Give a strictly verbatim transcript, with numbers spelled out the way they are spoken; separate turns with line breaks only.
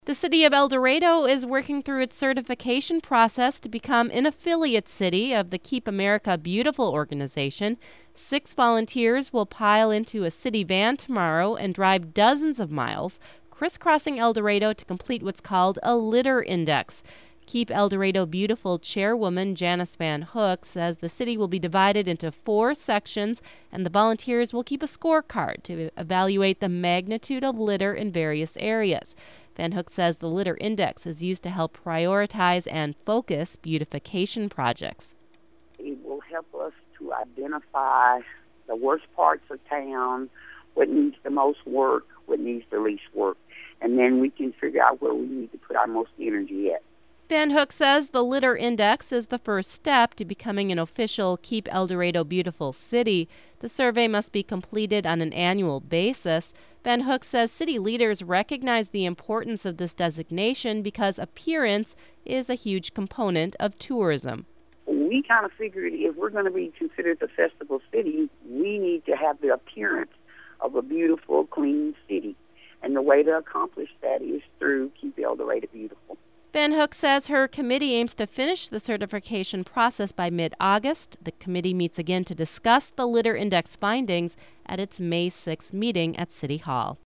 The city of El Dorado is working through its certification process to become an affiliate city of the Keep America Beautiful organization. Six volunteers will pile into a city van tomorrow and drive dozens of miles, crisscrossing El Dorado to complete what's called a litter index. Keep El Dorado Beautiful chairwoman Janice Van Hook says the city will be divided into four sections, and the volunteers will keep a scorecard to evaluate the magnitude of litter in various areas. Van Hook says the litter index is used to help prioritize and focus beautification projects.
It will help us to identify the worst parts of town, what needs the most work, what needs the least work, and then we can figure out where we need to put our most energy at.
Van Hook says the litter index is the first step to becoming an official Keep El Dorado Beautiful city. The survey must be completed on an annual basis. Van Hook says city leaders recognize the importance of this designation because appearance is a huge component of tourism.
We kind of figured if we're going to be considered the festival city, we need to have the appearance of a beautiful, clean city. And the way to accomplish that is through Keep El Dorado Beautiful.
Van Hook says her committee aims to finish the certification process by mid-August. The committee meets again to discuss the litter index findings at its May sixth meeting at City Hall.